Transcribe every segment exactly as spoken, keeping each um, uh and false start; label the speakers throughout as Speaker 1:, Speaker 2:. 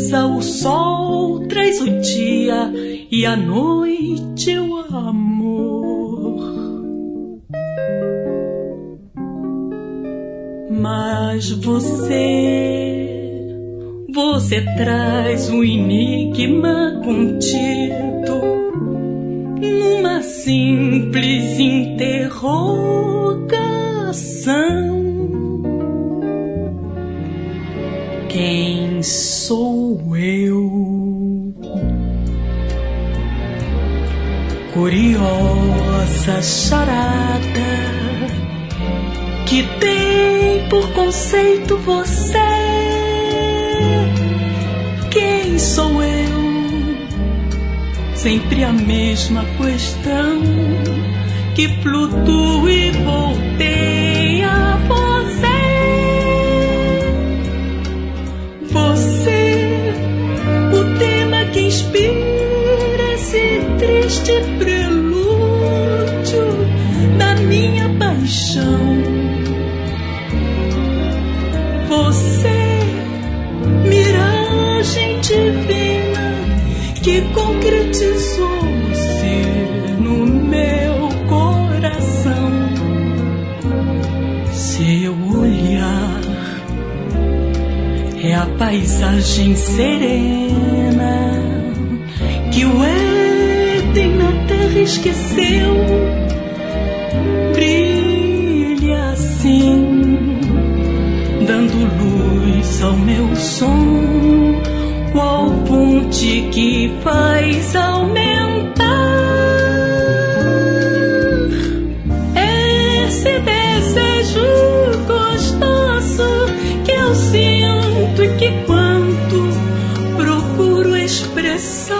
Speaker 1: natureza, o sol traz o dia e a noite o amor. Mas você, você traz um enigma contido numa simples interrogação. Quem sou eu? Curiosa charada que tem por conceito você. Quem sou eu? Sempre a mesma questão que flutua e volteia a você. Você, o tema que inspira esse triste prelúdio da minha paixão. Você, miragem divina que concretizou-se no meu coração. Seu olhar é a paisagem serena que o Éden na terra esqueceu. Brilha assim, dando luz ao meu som, qual ponte que faz aumentar esse desejo gostoso que eu sinto e que quanto procuro expressar.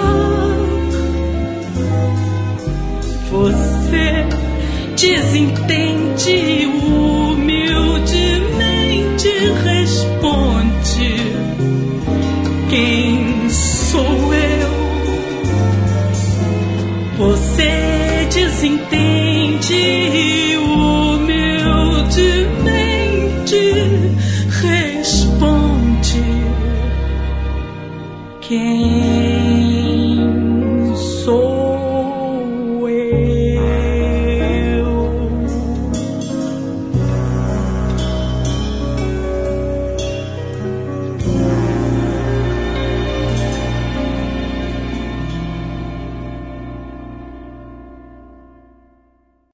Speaker 1: Você desentende e humildemente responde: quem sou eu? Você desentende